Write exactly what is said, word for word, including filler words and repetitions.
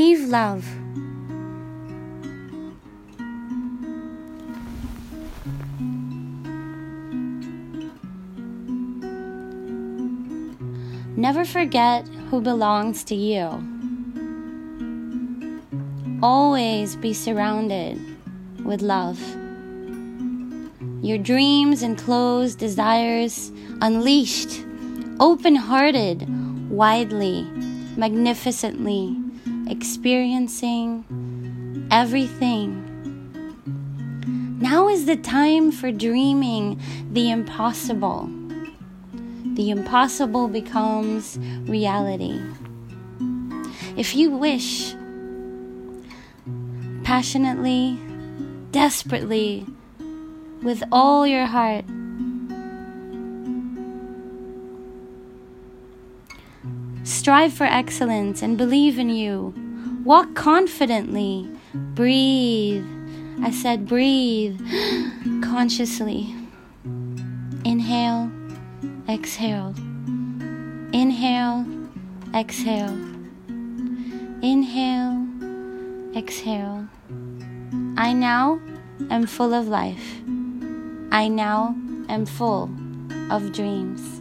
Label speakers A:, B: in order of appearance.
A: Believe love. Never forget who belongs to you. Always be surrounded with love. Your dreams and closed desires unleashed, open-hearted, widely, magnificently, experiencing everything. Now is the time for dreaming the impossible. The impossible becomes reality. If you wish, passionately, desperately, with all your heart, strive for excellence and believe in you. Walk confidently. Breathe. I said breathe consciously. Inhale. Exhale. Inhale, exhale. Inhale, exhale. I now am full of life. I now am full of dreams.